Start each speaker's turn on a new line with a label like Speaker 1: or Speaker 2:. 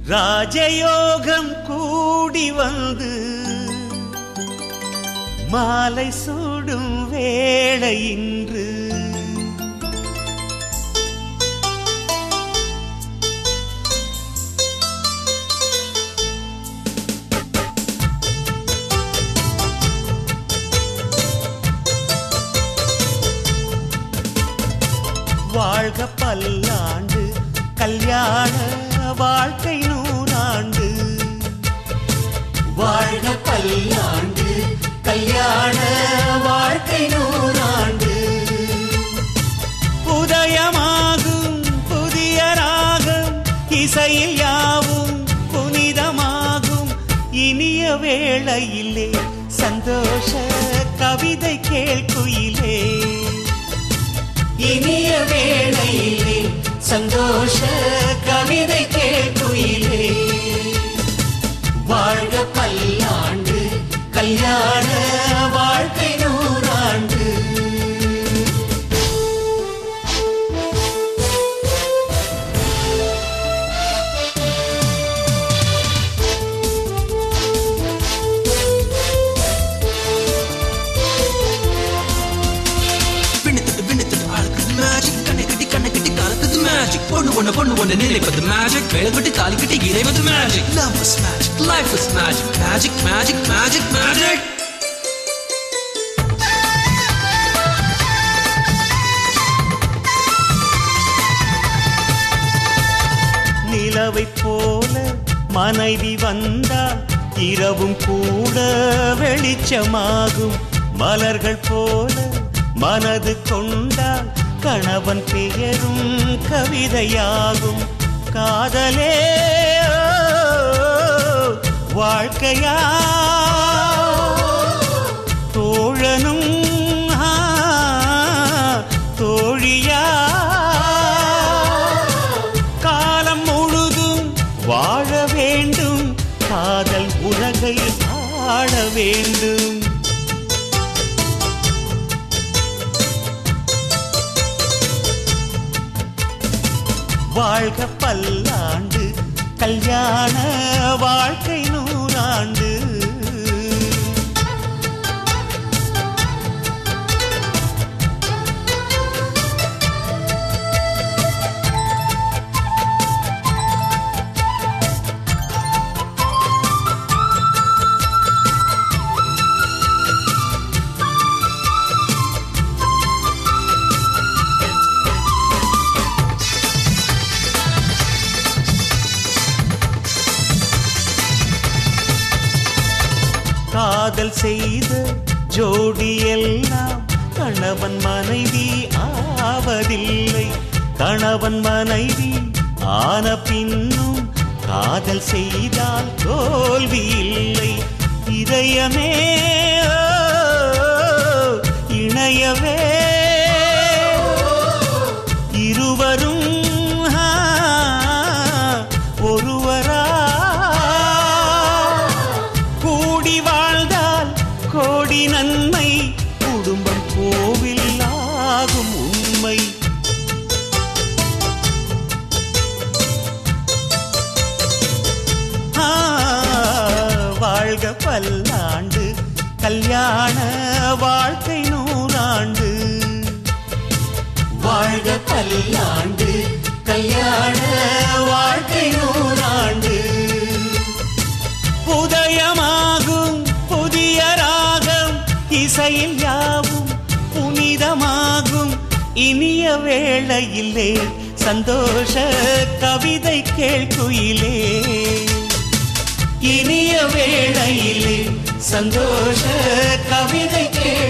Speaker 1: ராஜயோகம் கூடி வந்து மாலை சூடும் வேளை இன்று வாழ்க பல்லாண்டு கல்யாண வாழ்க்கை நூறாண்டு வாழ்க பல்லாண்டு கல்யாண வாழ்க்கை நூறாண்டு உதயமாகும் புதிய ராகம் இசையில் யாவும் புனிதமாகும் இனிய வேளையிலே சந்தோஷ கவிதை கேள்குயிலே இனிய வேளையிலே சந்தோஷ கவிதை கேள்குயிலே வாழ்க பல்லாண்டு கல்யாண வாழ்க்கை நூறாண்டு
Speaker 2: பொண்ணு ஒண்ணு நினைப்பது மேஜிக் வேல்வெட்டி தாலி கட்டி இறைவது magic love is magic life is magic magic magic magic magic
Speaker 1: நிலவை போல மனைவி வந்தால் இரவும் கூட வெளிச்சமாகும் மலர்கள் போல மனது கொண்டால் கணவன் பெயரும் கவிதையாகும் காதலே வாழ்க்கையா தோழனும் தோழியா காலம் முழுதும் வாழ வேண்டும் காதல் உலகை ஆள வேண்டும் வாழ்க பல்லாண்டு கல்யாண வாழ்க்கை நூறாண்டு காதல் செய்த ஜோடி எல்லாம் கணவன் மனைவி ஆவதில்லை கணவன் மனைவி ஆன பின்னும் காதல் செய்தால் தோல்வி இல்லை இதயமே இணையவே இருவரும் ஒருவரா கோடி நன்மை குடும்பம் கோவில் ஆகும் உண்மை வாழ்க பல்லாண்டு கல்யாண வாழ்க்கை நூறாண்டு வாழ்க பல்லாண்டு கல்யாண வாழ்க்கை நூறாண்டு உதயமாகும் புதிய ராகம் இசையில் யாவும் புனிதமாகும் இனிய வேளையிலே சந்தோஷ கவிதை கேள்குயிலே இனிய வேளையிலே சந்தோஷ கவிதை கேள்